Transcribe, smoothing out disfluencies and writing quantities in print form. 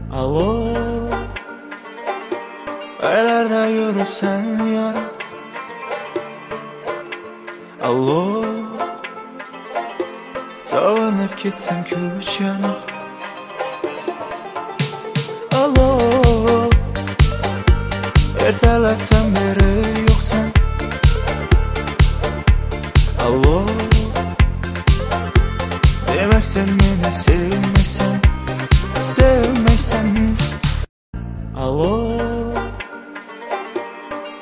Alo, aylarda yürütsen yara. Alo, sağınıp gittim küç yana. Alo, ertalabdan beri yoksan. Alo, demek sen beni sevmesen. Alo,